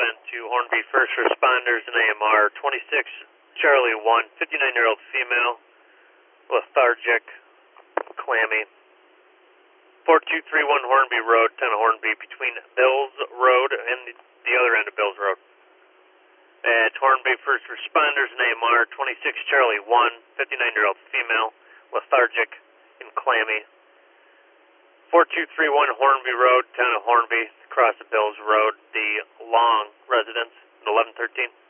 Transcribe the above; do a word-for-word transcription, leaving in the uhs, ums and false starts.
eleven to Hornby First Responders and A M R. twenty-six Charlie one, fifty-nine-year-old female, lethargic, clammy. four two three one Hornby Road, town of Hornby, between Bills Road and the other end of Bills Road. At Hornby First Responders and A M R. twenty-six Charlie one, fifty-nine-year-old female, lethargic and clammy. four two three one Hornby Road, town of Hornby, across the Bills Road, the Long residence, eleven thirteen.